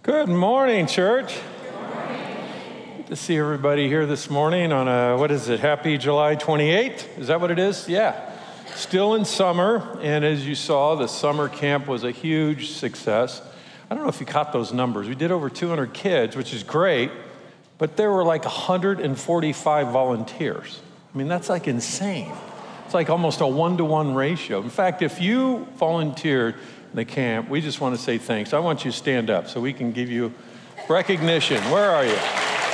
Good morning, church. Good to see everybody here this morning on happy July 28th? Is that what it is? Yeah. Still in summer, and as you saw, the summer camp was a huge success. I don't know if you caught those numbers. We did over 200 kids, which is great, but there were like 145 volunteers. I mean, that's like insane. It's like almost a 1-to-1 ratio. In fact, if you volunteered in the camp, we just want to say thanks. I want you to stand up so we can give you recognition. Where are you?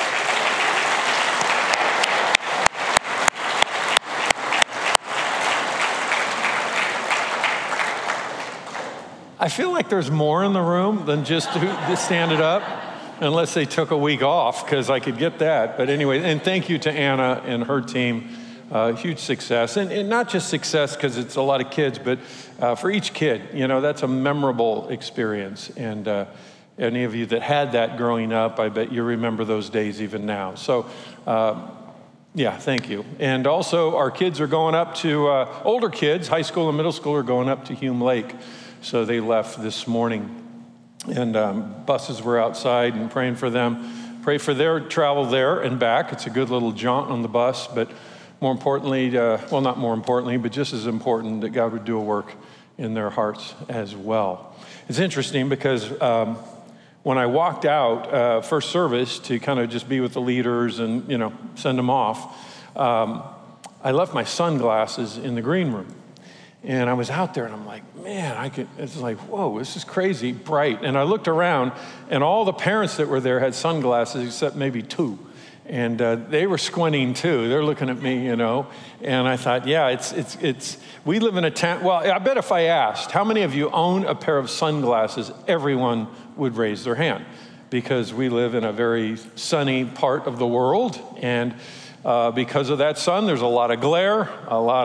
I feel like there's more in the room than just to stand it up, unless they took a week off, because I could get that. But anyway, and thank you to Anna and her team. Huge success, and not just success because it's a lot of kids, but for each kid, that's a memorable experience. And any of you that had that growing up, I bet you remember those days even now. So, thank you. And also, our kids are going up to, older kids, high school and middle school, are going up to Hume Lake. So they left this morning, and buses were outside and praying for them. Pray for their travel there and back. It's a good little jaunt on the bus, but more importantly, not more importantly, but just as important, that God would do a work in their hearts as well. It's interesting because when I walked out first service to kind of just be with the leaders and, send them off, I left my sunglasses in the green room. And I was out there and I'm like, man, it's like, whoa, this is crazy bright. And I looked around and all the parents that were there had sunglasses except maybe two. And they were squinting too. They're looking at me, and I thought, we live in a town. Well, I bet if I asked, how many of you own a pair of sunglasses, everyone would raise their hand, because we live in a very sunny part of the world. And because of that sun, there's a lot of glare, and a lot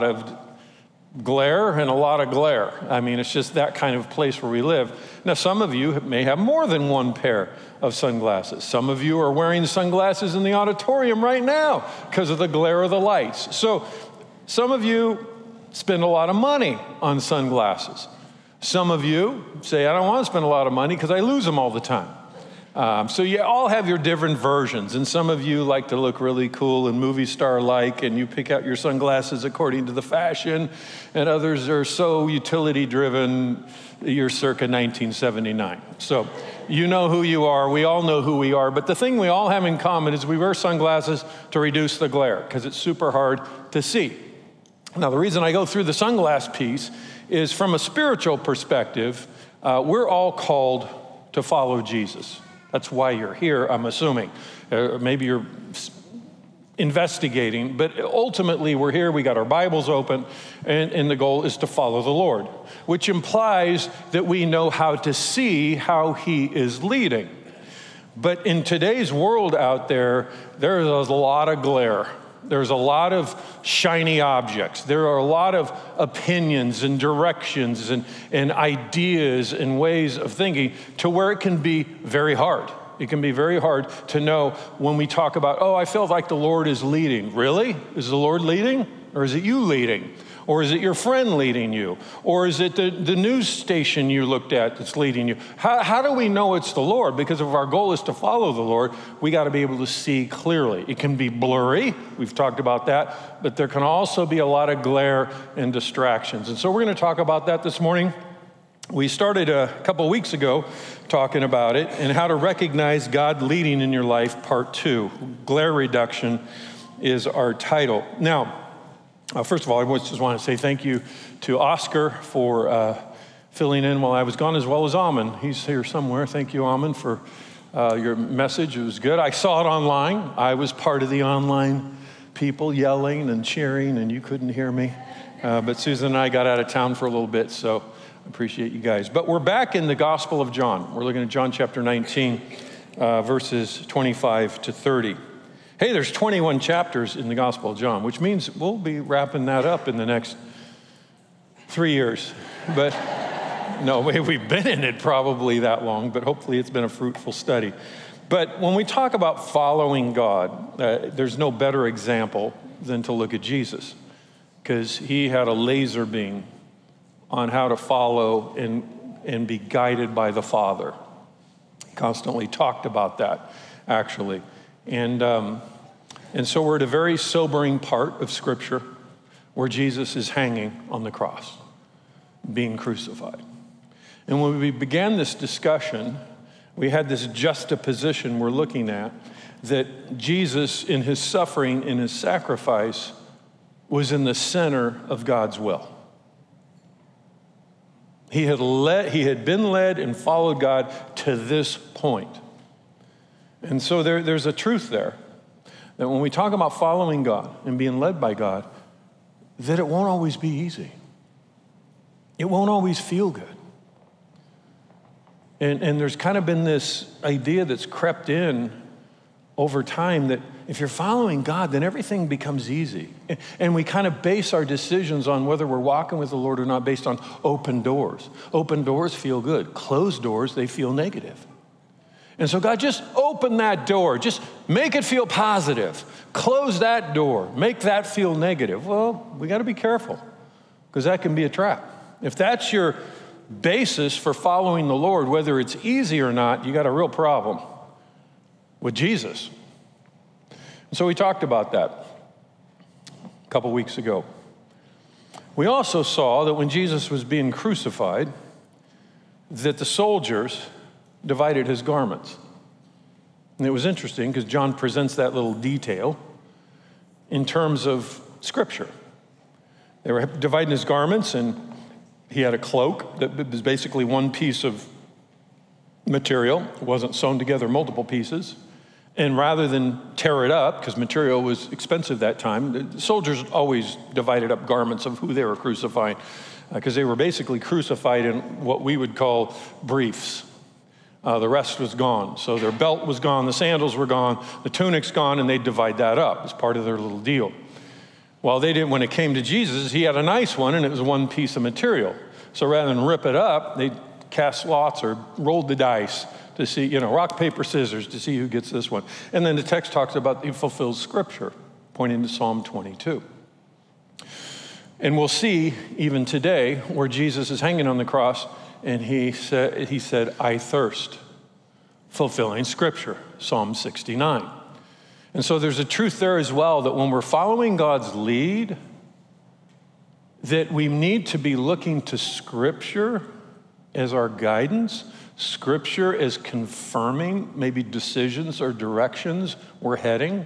of glare. I mean, it's just that kind of place where we live. Now, some of you may have more than one pair of sunglasses. Some of you are wearing sunglasses in the auditorium right now because of the glare of the lights. So some of you spend a lot of money on sunglasses. Some of you say, I don't want to spend a lot of money because I lose them all the time. So you all have your different versions, and some of you like to look really cool and movie star-like, and you pick out your sunglasses according to the fashion, and others are so utility-driven, you're circa 1979. So you know who you are, we all know who we are, but the thing we all have in common is we wear sunglasses to reduce the glare, because it's super hard to see. Now, the reason I go through the sunglass piece is from a spiritual perspective, we're all called to follow Jesus. That's why you're here, I'm assuming. Maybe you're investigating, but ultimately we're here, we got our Bibles open, and the goal is to follow the Lord, which implies that we know how to see how He is leading. But in today's world out there, there's a lot of glare. There's a lot of shiny objects. There are a lot of opinions and directions and ideas and ways of thinking, to where it can be very hard. It can be very hard to know when we talk about, I feel like the Lord is leading. Really? Is the Lord leading? Or is it you leading? Or is it your friend leading you? Or is it the news station you looked at that's leading you? How do we know it's the Lord? Because if our goal is to follow the Lord, we got to be able to see clearly. It can be blurry. We've talked about that. But there can also be a lot of glare and distractions. And so we're going to talk about that this morning. We started a couple of weeks ago talking about it and how to recognize God leading in your life, part 2. Glare reduction is our title. Now, first of all, I just want to say thank you to Oscar for filling in while I was gone, as well as Amin. He's here somewhere. Thank you, Amin, for your message. It was good. I saw it online. I was part of the online people yelling and cheering, and you couldn't hear me. But Susan and I got out of town for a little bit, so I appreciate you guys. But we're back in the Gospel of John. We're looking at John chapter 19, verses 25 to 30. Hey, there's 21 chapters in the Gospel of John, which means we'll be wrapping that up in the next 3 years. But no, we've been in it probably that long, but hopefully it's been a fruitful study. But when we talk about following God, there's no better example than to look at Jesus, because he had a laser beam on how to follow and be guided by the Father. constantly talked about that, actually. And so we're at a very sobering part of Scripture where Jesus is hanging on the cross, being crucified. And when we began this discussion, we had this juxtaposition we're looking at, that Jesus, in his suffering, in his sacrifice, was in the center of God's will. He had been led and followed God to this point. And so there's a truth there, that when we talk about following God and being led by God, that it won't always be easy. It won't always feel good. And there's kind of been this idea that's crept in over time that if you're following God, then everything becomes easy. And we kind of base our decisions on whether we're walking with the Lord or not based on open doors. Open doors feel good. Closed doors, they feel negative. And so God, just open that door. Just make it feel positive. Close that door. Make that feel negative. Well, we got to be careful because that can be a trap. If that's your basis for following the Lord, whether it's easy or not, you got a real problem with Jesus. And so we talked about that a couple weeks ago. We also saw that when Jesus was being crucified, that the soldiers divided his garments. And it was interesting because John presents that little detail in terms of Scripture. They were dividing his garments, and he had a cloak that was basically one piece of material. It wasn't sewn together multiple pieces. And rather than tear it up, because material was expensive that time, the soldiers always divided up garments of who they were crucifying, because they were basically crucified in what we would call briefs. The rest was gone. So their belt was gone, the sandals were gone, the tunic's gone, and they'd divide that up as part of their little deal. Well, they didn't, when it came to Jesus, he had a nice one, and it was one piece of material. So rather than rip it up, they cast lots or rolled the dice to see, rock, paper, scissors to see who gets this one. And then the text talks about he fulfills Scripture, pointing to Psalm 22. And we'll see even today where Jesus is hanging on the cross, and he said, I thirst, fulfilling Scripture, Psalm 69. And so there's a truth there as well that when we're following God's lead, that we need to be looking to Scripture as our guidance, Scripture as confirming maybe decisions or directions we're heading.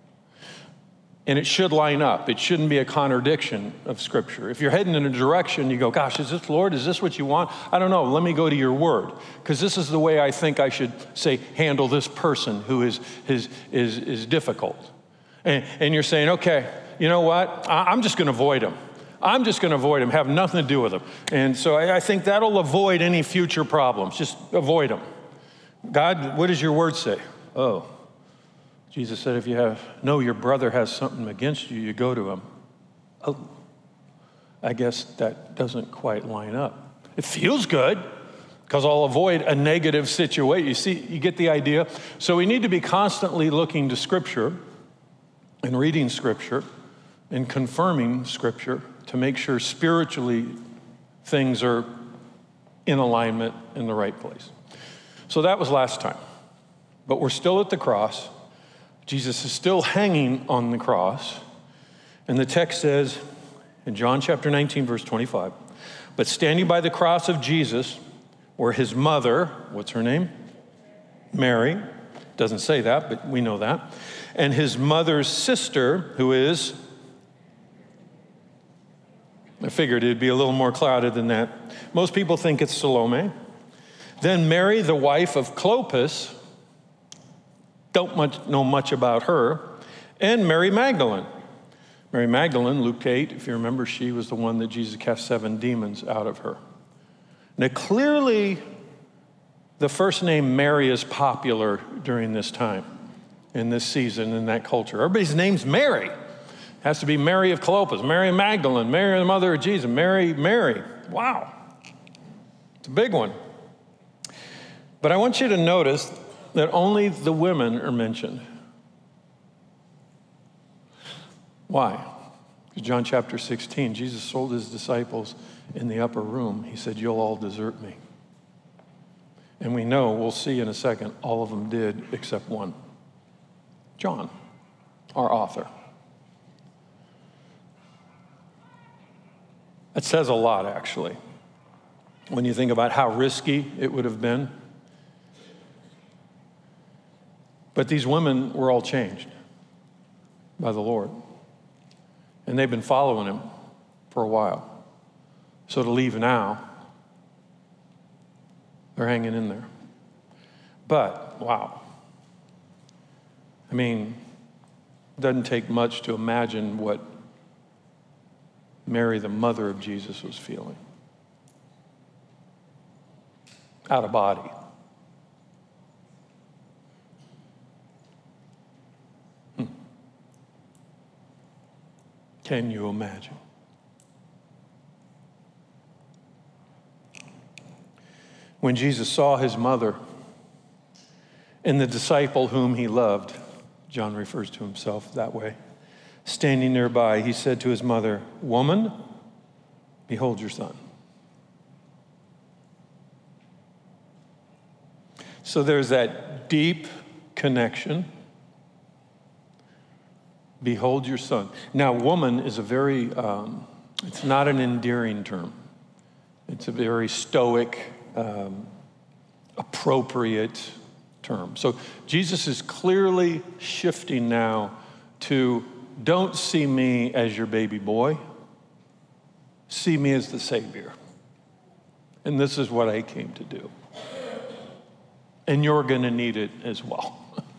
And it should line up. It shouldn't be a contradiction of Scripture. If you're heading in a direction, you go, gosh, is this, Lord, is this what you want? I don't know. Let me go to your word. Because this is the way I think I should, say, handle this person who is difficult. And you're saying, okay, you know what? I'm just going to avoid him. I'm just going to avoid him, have nothing to do with him. And so I think that'll avoid any future problems. Just avoid them. God, what does your word say? Oh, Jesus said, if you know your brother has something against you, you go to him. Oh, I guess that doesn't quite line up. It feels good because I'll avoid a negative situation. You see, you get the idea? So we need to be constantly looking to Scripture and reading Scripture and confirming Scripture to make sure spiritually things are in alignment in the right place. So that was last time. But we're still at the cross. Jesus is still hanging on the cross. And the text says in John chapter 19, verse 25, but standing by the cross of Jesus were his mother, what's her name? Mary. Doesn't say that, but we know that. And his mother's sister, who is, I figured it'd be a little more clouded than that. Most people think it's Salome. Then Mary, the wife of Clopas, don't know much about her, and Mary Magdalene. Mary Magdalene, Luke 8, if you remember, she was the one that Jesus cast 7 demons out of her. Now, clearly, the first name Mary is popular during this time, in this season, in that culture. Everybody's name's Mary. It has to be Mary of Clopas, Mary Magdalene, Mary the mother of Jesus, Mary. Wow. It's a big one. But I want you to notice that only the women are mentioned. Why? John chapter 16, Jesus told his disciples in the upper room, he said, you'll all desert me. And we know, we'll see in a second, all of them did except one. John, our author. That says a lot, actually, when you think about how risky it would have been. But these women were all changed by the Lord. And they've been following him for a while. So to leave now, they're hanging in there. But, wow. I mean, it doesn't take much to imagine what Mary, the mother of Jesus, was feeling. Out of body. Can you imagine? When Jesus saw his mother and the disciple whom he loved, John refers to himself that way, standing nearby, he said to his mother, "Woman, behold your son." So there's that deep connection. Behold your son. Now, woman is a very, it's not an endearing term. It's a very stoic, appropriate term. So Jesus is clearly shifting now to, don't see me as your baby boy. See me as the Savior. And this is what I came to do. And you're going to need it as well.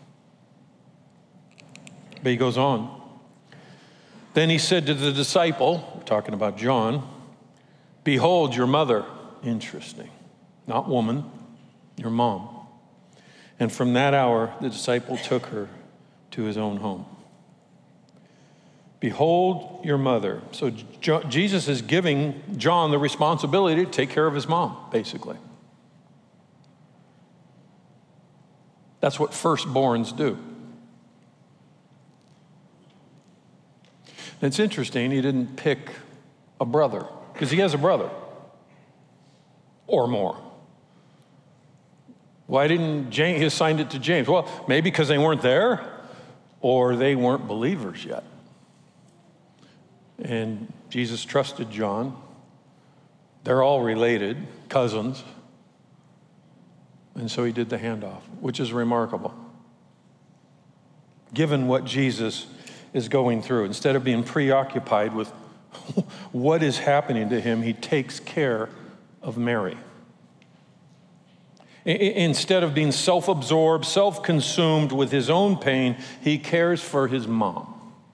But he goes on. Then he said to the disciple, we're talking about John, "Behold your mother." Interesting. Not woman, your mom. And from that hour, the disciple took her to his own home. Behold your mother. So Jesus is giving John the responsibility to take care of his mom, basically. That's what firstborns do. And it's interesting, he didn't pick a brother, because he has a brother or more. Why didn't James, he assigned it to James? Well, maybe because they weren't there or they weren't believers yet. And Jesus trusted John. They're all related, cousins. And so he did the handoff, which is remarkable. Given what Jesus is going through, instead of being preoccupied with what is happening to him, he takes care of Mary. Instead of being self-absorbed, self-consumed with his own pain, he cares for his mom.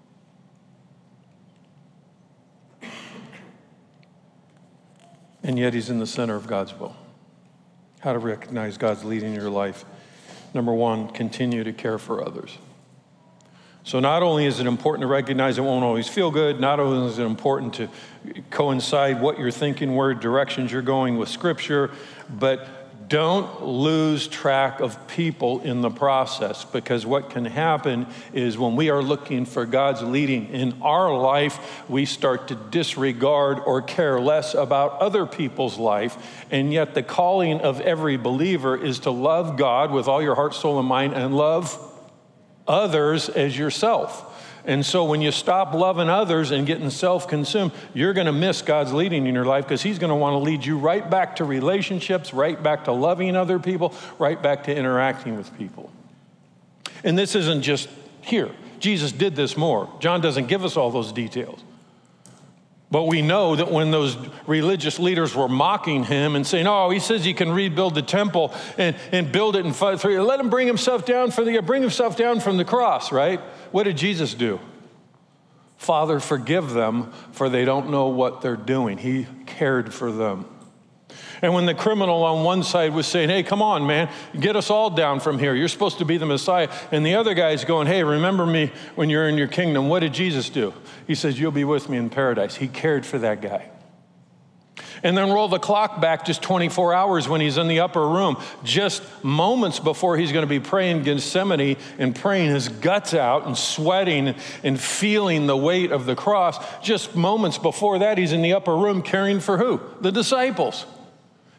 And yet he's in the center of God's will. How to recognize God's leading in your life. Number one, continue to care for others. So not only is it important to recognize it won't always feel good, not only is it important to coincide what you're thinking, where directions you're going with Scripture, but don't lose track of people in the process, because what can happen is when we are looking for God's leading in our life, we start to disregard or care less about other people's life. And yet the calling of every believer is to love God with all your heart, soul, and mind, and love others as yourself. And so when you stop loving others and getting self-consumed, you're going to miss God's leading in your life, because he's going to want to lead you right back to relationships, right back to loving other people, right back to interacting with people. And this isn't just here. Jesus did this more. John doesn't give us all those details. But we know that when those religious leaders were mocking him and saying, "Oh, he says he can rebuild the temple and build it in 5 days. Let him bring himself down from the cross," right? What did Jesus do? "Father, forgive them, for they don't know what they're doing." He cared for them. And when the criminal on one side was saying, "Hey, come on, man, get us all down from here. You're supposed to be the Messiah." And the other guy's going, "Hey, remember me when you're in your kingdom." What did Jesus do? He says, "You'll be with me in paradise." He cared for that guy. And then roll the clock back just 24 hours when he's in the upper room, just moments before he's going to be praying in Gethsemane and praying his guts out and sweating and feeling the weight of the cross. Just moments before that, he's in the upper room caring for who? The disciples.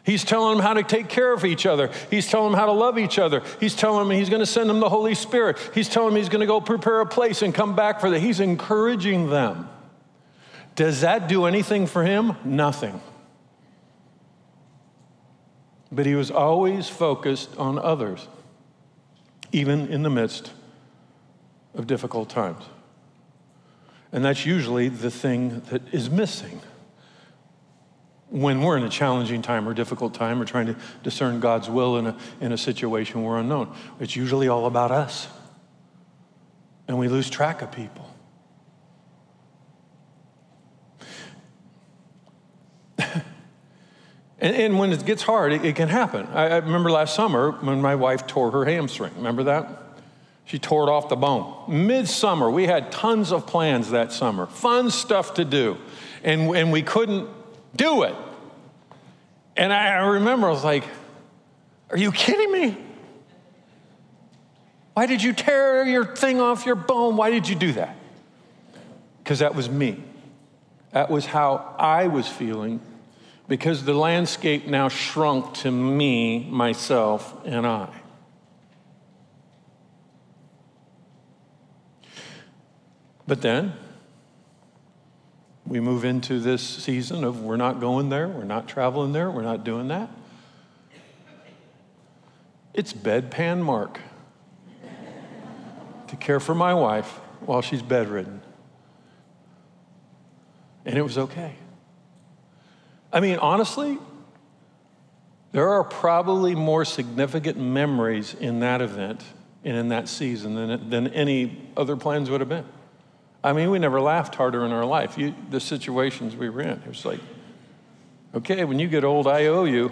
He's telling them how to take care of each other. He's telling them how to love each other. He's telling them he's going to send them the Holy Spirit. He's telling them he's going to go prepare a place and come back for them. He's encouraging them. Does that do anything for him? Nothing. But he was always focused on others, even in the midst of difficult times. And that's usually the thing that is missing when we're in a challenging time or difficult time or trying to discern God's will in a situation we're unknown. It's usually all about us. And we lose track of people. And when it gets hard, it can happen. I remember last summer when my wife tore her hamstring. Remember that? She tore it off the bone. Midsummer, we had tons of plans that summer. Fun stuff to do. And we couldn't do it. And I remember I was like, are you kidding me? Why did you tear your thing off your bone? Why did you do that? Because that was me. That was how I was feeling, because the landscape now shrunk to me, myself, and I. But then we move into this season of we're not going there, we're not traveling there, we're not doing that. It's bedpan Mark to care for my wife while she's bedridden. And it was okay. I mean, honestly, there are probably more significant memories in that event and in that season than any other plans would have been. I mean, we never laughed harder in our life. The situations we were in, it was like, okay, when you get old, I owe you.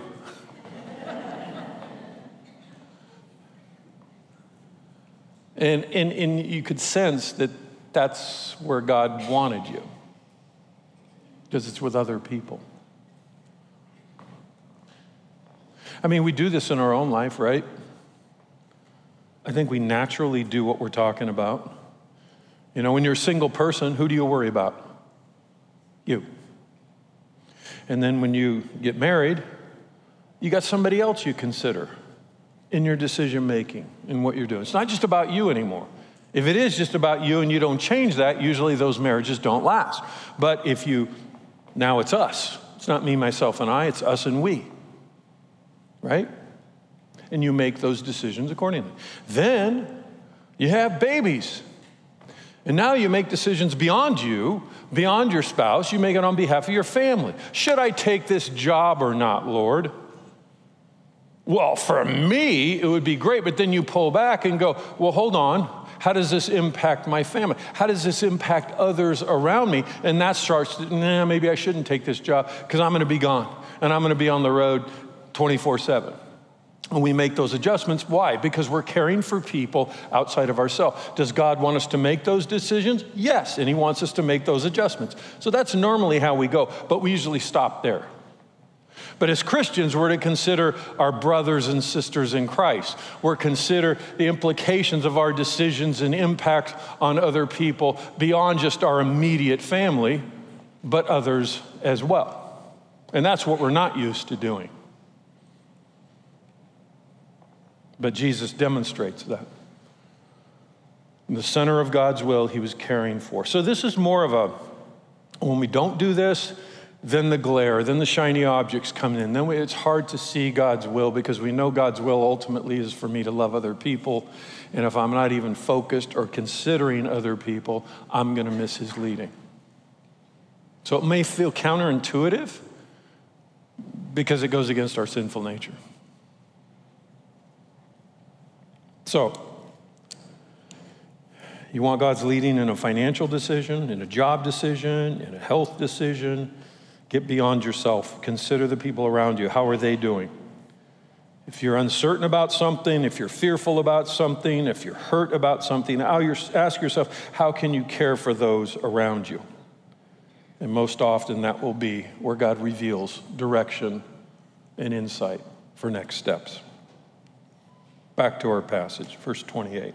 And you could sense that that's where God wanted you, because it's with other people. I mean, we do this in our own life, right? I think we naturally do what we're talking about. You know, when you're a single person, who do you worry about? You. And then when you get married, you got somebody else you consider in your decision making, in what you're doing. It's not just about you anymore. If it is just about you and you don't change that, usually those marriages don't last. But now it's us. It's not me, myself, and I, it's us and we. Right? And you make those decisions accordingly. Then you have babies. And now you make decisions beyond you, beyond your spouse. You make it on behalf of your family. Should I take this job or not, Lord? Well, for me, it would be great. But then you pull back and go, well, hold on. How does this impact my family? How does this impact others around me? And that starts, maybe I shouldn't take this job because I'm going to be gone. And I'm going to be on the road 24/7. And we make those adjustments. Why? Because we're caring for people outside of ourselves. Does God want us to make those decisions? Yes, and he wants us to make those adjustments. So that's normally how we go, but we usually stop there. But as Christians, we're to consider our brothers and sisters in Christ. We're to consider the implications of our decisions and impact on other people beyond just our immediate family, but others as well. And that's what we're not used to doing. But Jesus demonstrates that. In the center of God's will, he was caring for. So this is more of when we don't do this, then the glare, then the shiny objects come in. Then it's hard to see God's will, because we know God's will ultimately is for me to love other people. And if I'm not even focused or considering other people, I'm going to miss his leading. So it may feel counterintuitive because it goes against our sinful nature. So, you want God's leading in a financial decision, in a job decision, in a health decision. Get beyond yourself. Consider the people around you. How are they doing? If you're uncertain about something, if you're fearful about something, if you're hurt about something, ask yourself, how can you care for those around you? And most often that will be where God reveals direction and insight for next steps. Back to our passage, verse 28.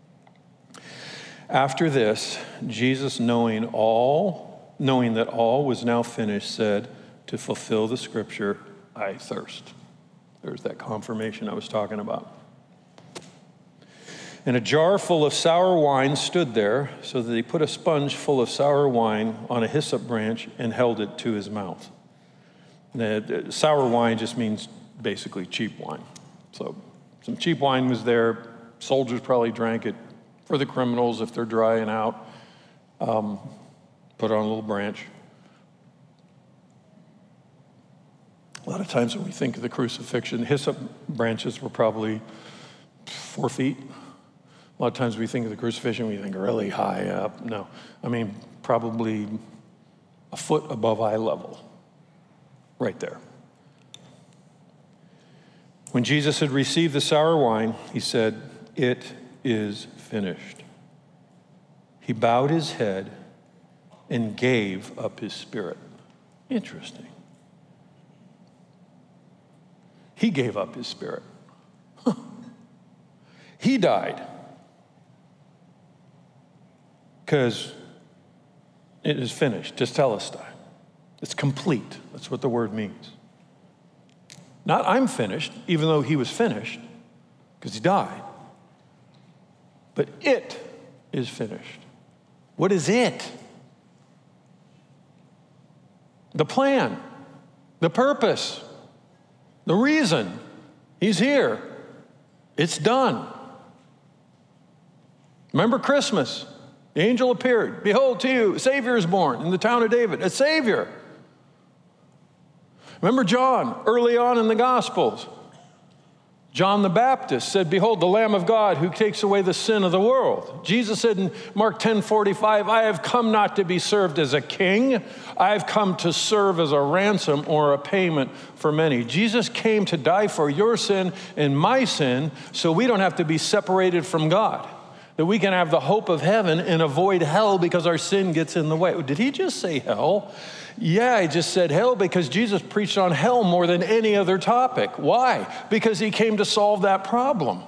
After this, Jesus, knowing that all was now finished, said, to fulfill the scripture, I thirst. There's that confirmation I was talking about. And a jar full of sour wine stood there, so that he put a sponge full of sour wine on a hyssop branch and held it to his mouth. And sour wine just means basically cheap wine. So some cheap wine was there. Soldiers probably drank it for the criminals if they're drying out. Put it on a little branch. A lot of times when we think of the crucifixion, hyssop branches were probably 4 feet. A lot of times we think of the crucifixion, we think really high up. No, I mean probably a foot above eye level, right there. When Jesus had received the sour wine, he said, "It is finished." He bowed his head and gave up his spirit. Interesting. He gave up his spirit. He died. Because it is finished, tetelestai. It's complete. That's what the word means. Not I'm finished, even though he was finished, because he died. But it is finished. What is it? The plan, the purpose, the reason. He's here. It's done. Remember Christmas? The angel appeared. Behold, to you, a Savior is born in the town of David, a Savior. Remember John, early on in the Gospels. John the Baptist said, "Behold, the Lamb of God who takes away the sin of the world." Jesus said in Mark 10:45, "I have come not to be served as a king. I have come to serve as a ransom or a payment for many." Jesus came to die for your sin and my sin so we don't have to be separated from God. That we can have the hope of heaven and avoid hell because our sin gets in the way. Did he just say hell? Yeah, he just said hell because Jesus preached on hell more than any other topic. Why? Because he came to solve that problem.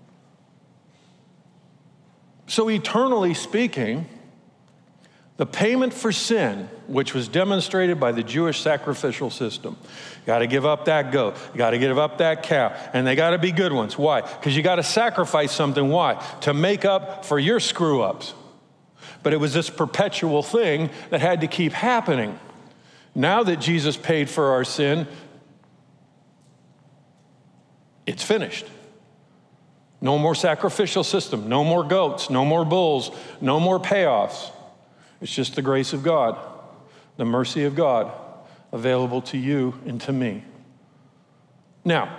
So eternally speaking, the payment for sin, which was demonstrated by the Jewish sacrificial system, you got to give up that goat, you got to give up that cow, and they got to be good ones. Why? Because you got to sacrifice something. Why? To make up for your screw-ups. But it was this perpetual thing that had to keep happening. Now that Jesus paid for our sin, it's finished. No more sacrificial system, no more goats, no more bulls, no more payoffs. It's just the grace of God, the mercy of God available to you and to me. Now,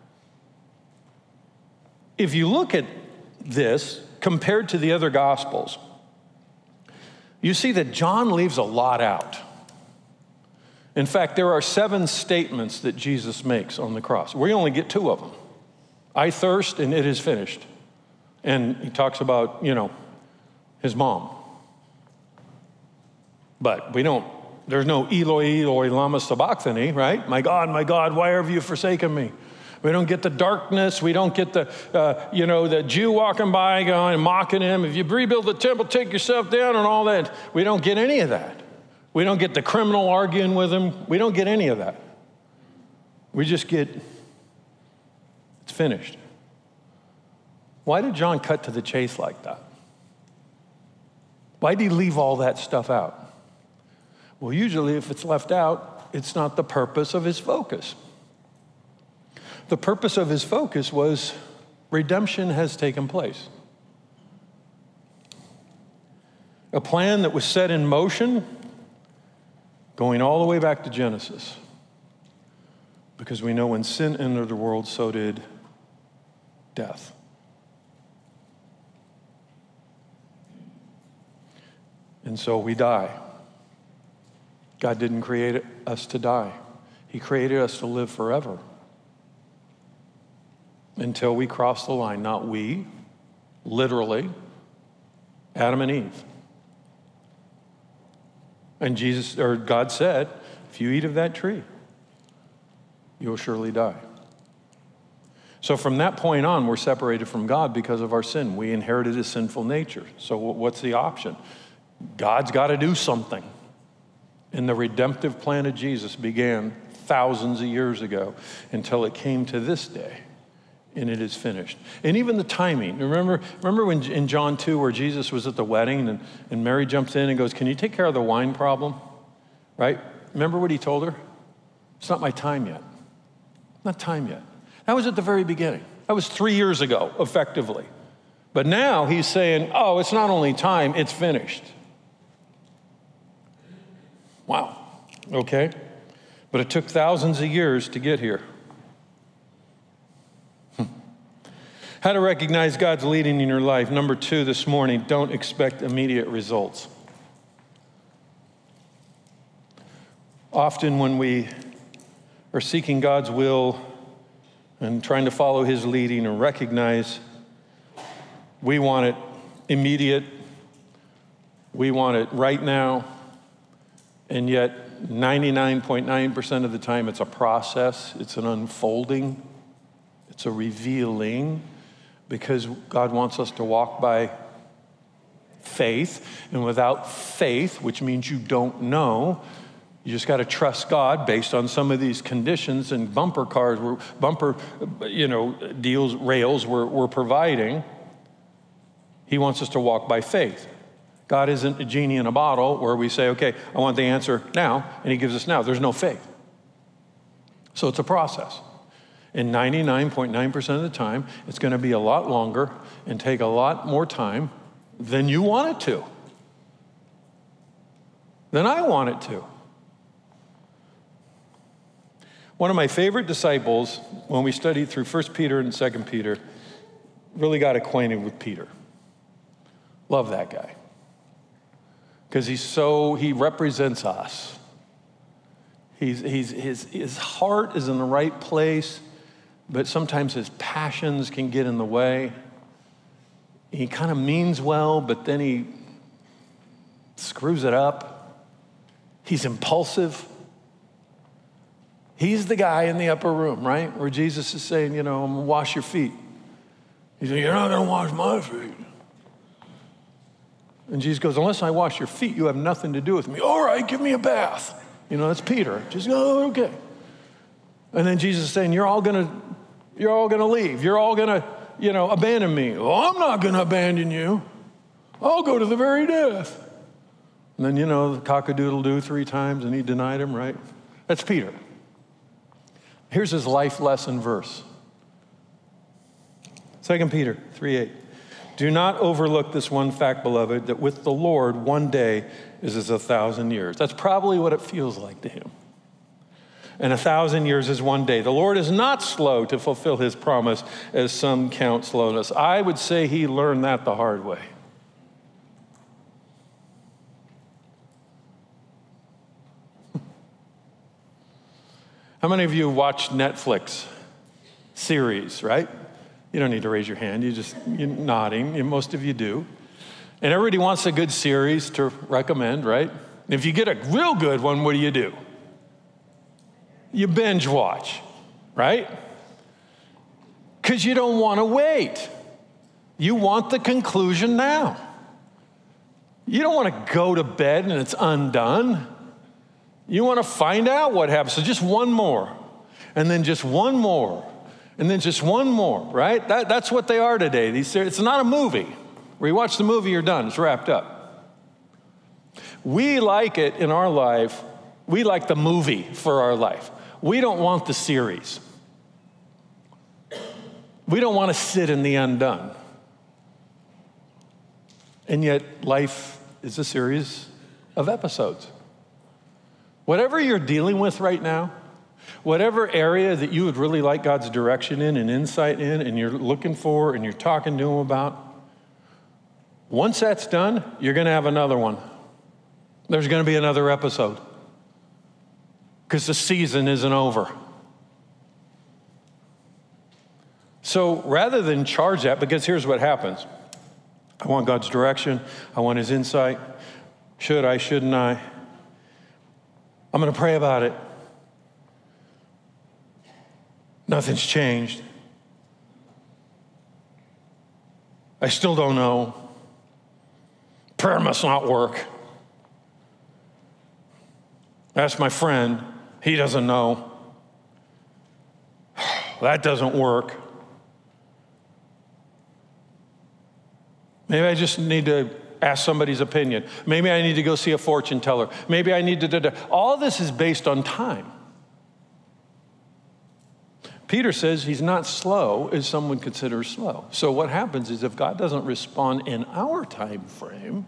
if you look at this compared to the other Gospels, you see that John leaves a lot out. In fact, there are 7 statements that Jesus makes on the cross. We only get 2 of them. I thirst and it is finished. And he talks about, his mom. But there's no Eloi, Eloi, lama sabachthani, right? My God, why have you forsaken me? We don't get the darkness. We don't get the Jew walking by going and mocking him. If you rebuild the temple, take yourself down and all that. We don't get any of that. We don't get the criminal arguing with him. We don't get any of that. We just get, it's finished. Why did John cut to the chase like that? Why did he leave all that stuff out? Well, usually if it's left out, it's not the purpose of his focus. The purpose of his focus was redemption has taken place. A plan that was set in motion going all the way back to Genesis. Because we know when sin entered the world, so did death. And so we die. God didn't create us to die. He created us to live forever. Until we cross the line. Not we, literally, Adam and Eve. And God said, if you eat of that tree, you will surely die. So from that point on, we're separated from God because of our sin. We inherited a sinful nature. So what's the option? God's got to do something. And the redemptive plan of Jesus began thousands of years ago until it came to this day, and it is finished. And even the timing. Remember when in John 2 where Jesus was at the wedding and Mary jumps in and goes, can you take care of the wine problem? Right? Remember what he told her? It's not my time yet. Not time yet. That was at the very beginning. That was 3 years ago, effectively. But now he's saying, oh, it's not only time, it's finished. Wow. Okay. But it took thousands of years to get here. How to recognize God's leading in your life. Number 2 this morning, don't expect immediate results. Often when we are seeking God's will and trying to follow his leading and recognize we want it immediate, we want it right now, and yet 99.9% of the time it's a process, it's an unfolding, it's a revealing, because God wants us to walk by faith, and without faith, which means you don't know, you just got to trust God based on some of these conditions and deals, rails we're providing. He wants us to walk by faith. God isn't a genie in a bottle where we say, okay, I want the answer now, and he gives us now. There's no faith. So it's a process. And 99.9% of the time, it's going to be a lot longer and take a lot more time than you want it to, than I want it to. One of my favorite disciples, when we studied through 1 Peter and 2 Peter, really got acquainted with Peter. Love that guy. Because he represents us. His heart is in the right place, but sometimes his passions can get in the way. He kind of means well, but then he screws it up. He's impulsive. He's the guy in the upper room, right? Where Jesus is saying, I'm going to wash your feet. He's like, you're not going to wash my feet. And Jesus goes, unless I wash your feet, you have nothing to do with me. All right, give me a bath. That's Peter. Just go, okay. And then Jesus is saying, you're all going to leave. You're all going to, abandon me. Well, I'm not going to abandon you. I'll go to the very death. And then, the cock-a-doodle-doo 3 times, and he denied him, right? That's Peter. Here's his life lesson verse. 2 Peter 3:8. Do not overlook this one fact, beloved, that with the Lord, one day is as 1,000 years. That's probably what it feels like to him. And 1,000 years is one day. The Lord is not slow to fulfill his promise, as some count slowness. I would say he learned that the hard way. How many of you watch Netflix series, right? You don't need to raise your hand. You're nodding. Most of you do. And everybody wants a good series to recommend, right? If you get a real good one, what do? You binge watch, right? Because you don't want to wait. You want the conclusion now. You don't want to go to bed and it's undone. You want to find out what happens. So just one more, and then just one more, and then just one more, right? That's what they are today. It's not a movie. Where you watch the movie, you're done. It's wrapped up. We like it in our life. We like the movie for our life. We don't want the series. We don't want to sit in the undone. And yet, life is a series of episodes. Whatever you're dealing with right now, whatever area that you would really like God's direction in and insight in, and you're looking for and you're talking to him about, once that's done, you're going to have another one. There's going to be another episode. Because the season isn't over. So rather than charge that, because here's what happens. I want God's direction. I want his insight. Should I, shouldn't I? I'm going to pray about it. Nothing's changed. I still don't know. Prayer must not work. Ask my friend. He doesn't know. that doesn't work. Maybe I just need to ask somebody's opinion. Maybe I need to go see a fortune teller. Maybe I need to. All this is based on time. Peter says he's not slow as someone considers slow. So what happens is if God doesn't respond in our time frame,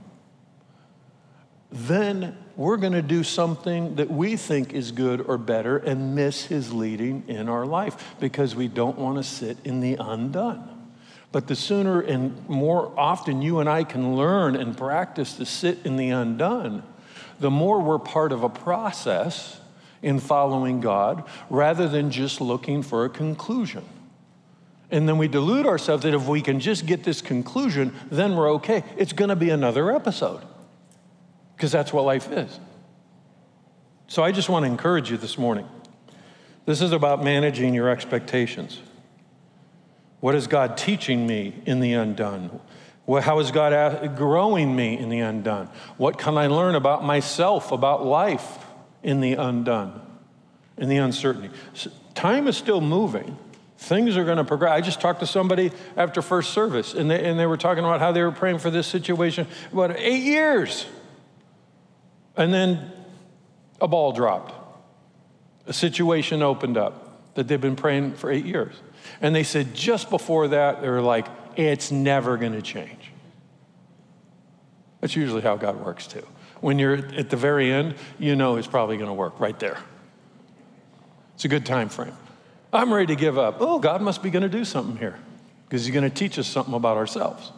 then we're going to do something that we think is good or better and miss his leading in our life because we don't want to sit in the undone. But the sooner and more often you and I can learn and practice to sit in the undone, the more we're part of a process in following God rather than just looking for a conclusion. And then we delude ourselves that if we can just get this conclusion, then we're okay. It's going to be another episode because that's what life is. So I just want to encourage you this morning. This is about managing your expectations. What is God teaching me in the undone? How is God growing me in the undone? What can I learn about myself, about life in the undone, in the uncertainty? Time is still moving. Things are going to progress. I just talked to somebody after first service, and they were talking about how they were praying for this situation about 8 years. And then a ball dropped. A situation opened up that they've been praying for 8 years. And they said just before that, they were like, it's never going to change. That's usually how God works too. When you're at the very end, you know it's probably going to work right there. It's a good time frame. I'm ready to give up. Oh, God must be going to do something here because he's going to teach us something about ourselves.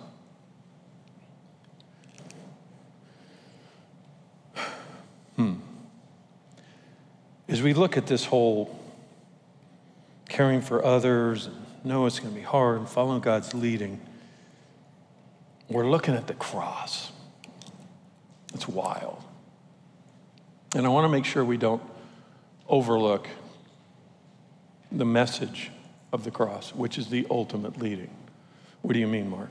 As we look at this whole caring for others, know it's going to be hard, and following God's leading, we're looking at the cross. It's wild. And I want to make sure we don't overlook the message of the cross, which is the ultimate leading. What do you mean, Mark?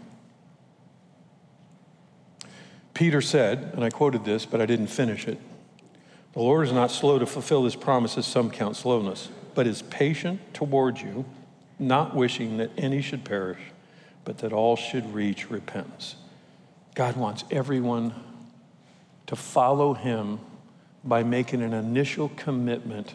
Peter said, and I quoted this, but I didn't finish it, the Lord is not slow to fulfill his promises, some count slowness, but is patient toward you, not wishing that any should perish, but that all should reach repentance. God wants everyone to follow him by making an initial commitment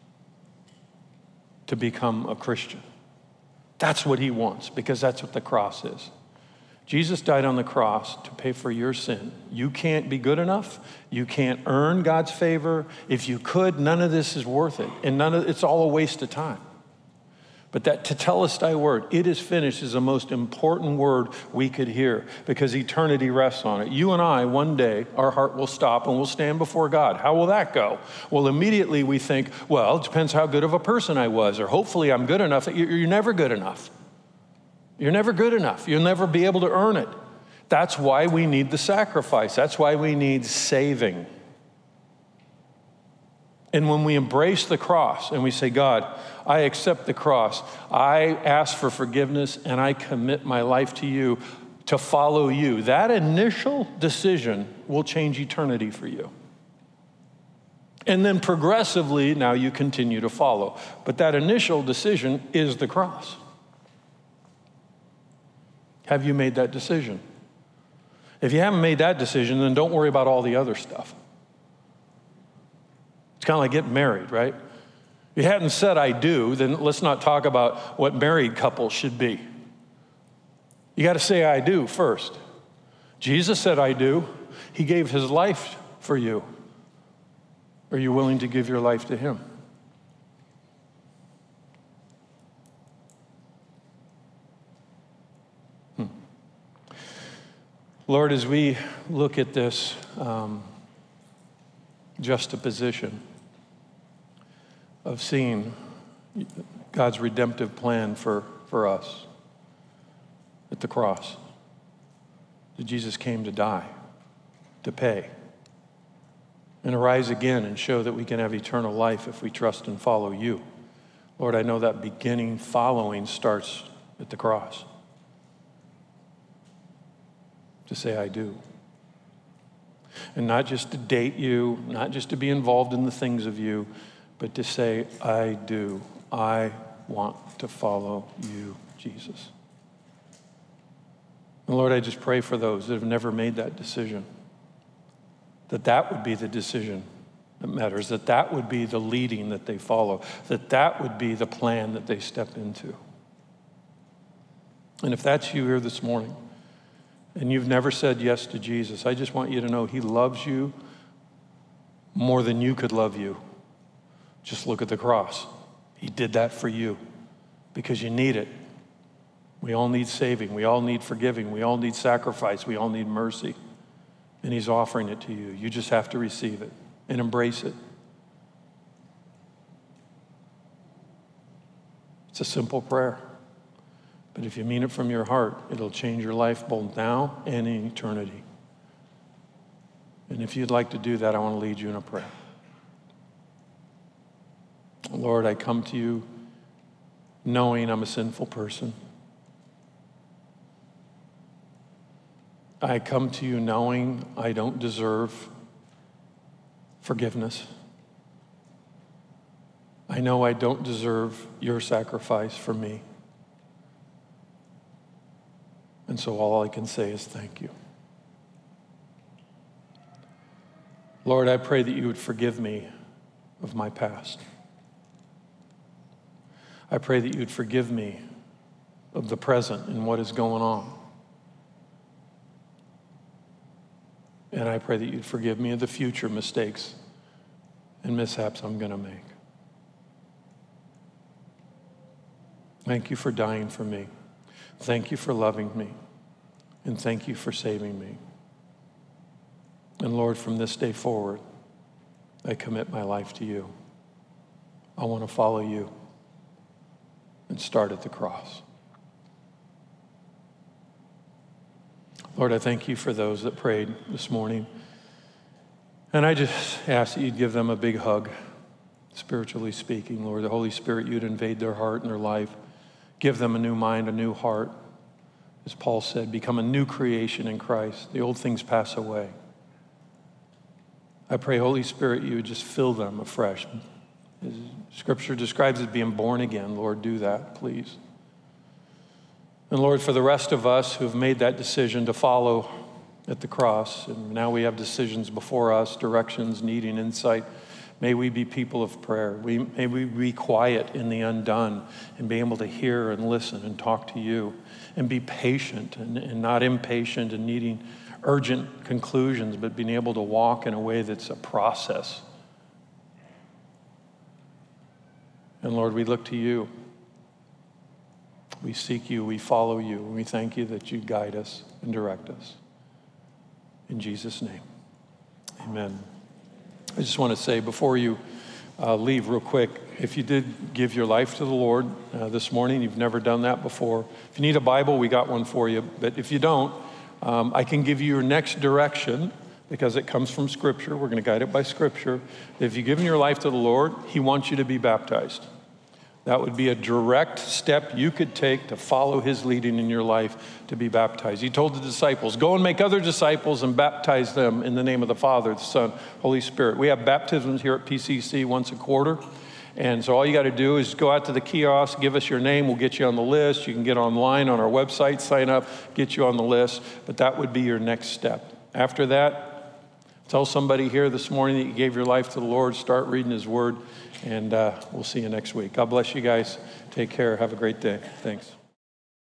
to become a Christian. That's what he wants, because that's what the cross is. Jesus died on the cross to pay for your sin. You can't be good enough. You can't earn God's favor. If you could, none of this is worth it. And it's all a waste of time. But that tetelestai word, it is finished, is the most important word we could hear because eternity rests on it. You and I, one day, our heart will stop and we'll stand before God. How will that go? Well, immediately we think, well, it depends how good of a person I was, or hopefully I'm good enough. You're never good enough. You're never good enough. You'll never be able to earn it. That's why we need the sacrifice. That's why we need saving. And when we embrace the cross and we say, God, I accept the cross, I ask for forgiveness, and I commit my life to you to follow you, that initial decision will change eternity for you. And then progressively, now you continue to follow. But that initial decision is the cross. Have you made that decision? If you haven't made that decision, then don't worry about all the other stuff. It's kind of like getting married, right? If you hadn't said I do, then let's not talk about what married couples should be. You got to say I do first. Jesus said I do. He gave his life for you. Are you willing to give your life to him? Lord, as we look at this juxtaposition of seeing God's redemptive plan for us at the cross, that Jesus came to die, to pay, and to rise again and show that we can have eternal life if we trust and follow you. Lord, I know that beginning following starts at the cross. To say I do. And not just to date you, not just to be involved in the things of you, but to say I do. I want to follow you, Jesus. And Lord, I just pray for those that have never made that decision, that would be the decision that matters, that would be the leading that they follow, that would be the plan that they step into. And if that's you here this morning, and you've never said yes to Jesus, I just want you to know he loves you more than you could love you. Just look at the cross. He did that for you because you need it. We all need saving. We all need forgiving. We all need sacrifice. We all need mercy. And he's offering it to you. You just have to receive it and embrace it. It's a simple prayer. But if you mean it from your heart, it'll change your life both now and in eternity. And if you'd like to do that, I want to lead you in a prayer. Lord, I come to you knowing I'm a sinful person. I come to you knowing I don't deserve forgiveness. I know I don't deserve your sacrifice for me. And so all I can say is thank you. Lord, I pray that you would forgive me of my past. I pray that you'd forgive me of the present and what is going on. And I pray that you'd forgive me of the future mistakes and mishaps I'm going to make. Thank you for dying for me. Thank you for loving me. And thank you for saving me. And Lord, from this day forward, I commit my life to you. I want to follow you and start at the cross. Lord, I thank you for those that prayed this morning. And I just ask that you'd give them a big hug, spiritually speaking. Lord, the Holy Spirit, you'd invade their heart and their life. Give them a new mind, a new heart. As Paul said, become a new creation in Christ. The old things pass away. I pray, Holy Spirit, you would just fill them afresh. As Scripture describes it being born again. Lord, do that, please. And Lord, for the rest of us who have made that decision to follow at the cross, and now we have decisions before us, directions, needing insight, may we be people of prayer. May we be quiet in the undone and be able to hear and listen and talk to you and be patient and not impatient and needing urgent conclusions, but being able to walk in a way that's a process. And Lord, we look to you. We seek you, we follow you, and we thank you that you guide us and direct us. In Jesus' name, amen. I just want to say before you leave real quick, if you did give your life to the Lord this morning, you've never done that before, if you need a Bible, we got one for you. But if you don't, I can give you your next direction because it comes from Scripture. We're going to guide it by Scripture. If you've given your life to the Lord, he wants you to be baptized. That would be a direct step you could take to follow his leading in your life to be baptized. He told the disciples, go and make other disciples and baptize them in the name of the Father, the Son, Holy Spirit. We have baptisms here at PCC once a quarter. And so all you got to do is go out to the kiosk, give us your name, we'll get you on the list. You can get online on our website, sign up, get you on the list. But that would be your next step. After that, tell somebody here this morning that you gave your life to the Lord, start reading his word. And we'll see you next week. God bless you guys. Take care. Have a great day. Thanks.